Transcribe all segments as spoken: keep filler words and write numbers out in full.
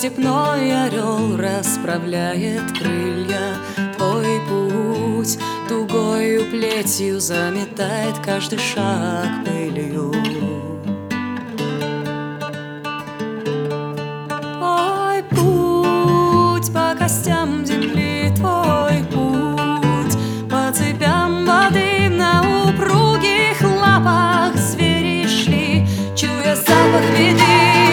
степной орел расправляет крылья. Твой путь тугою плетью заметает каждый шаг пылью. Твой путь по костям земли, твой путь по цепям воды. На упругих лапах звери шли, чуя запах беды.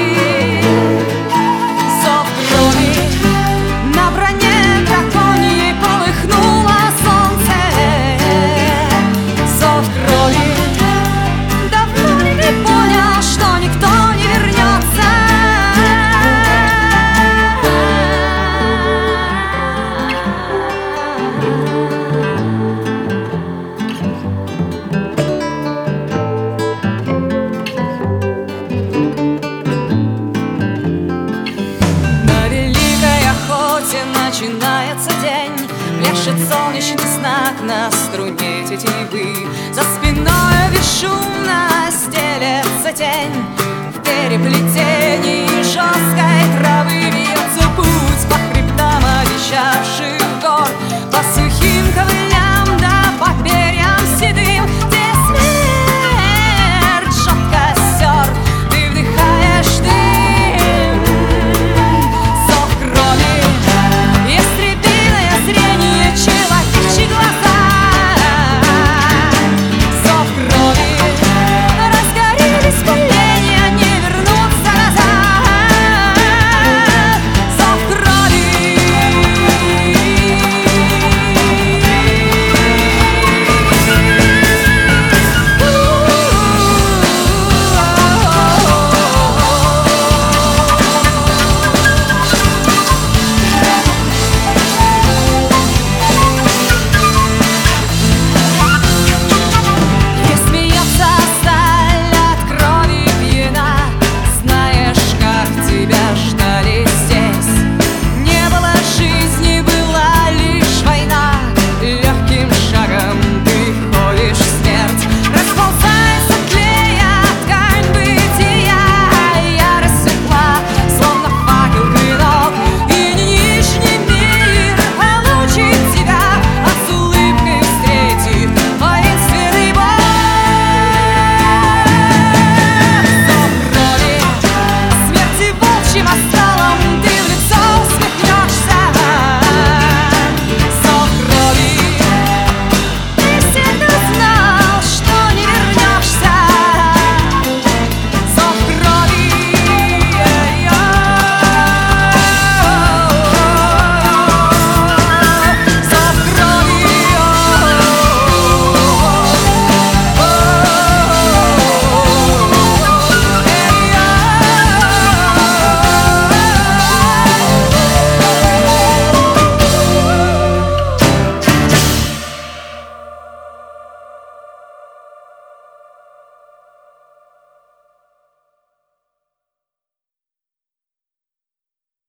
Начинается день, пляшет солнечный знак на струне тетивы. За спиной бесшумно стелется тень в переплетении жесткой травы.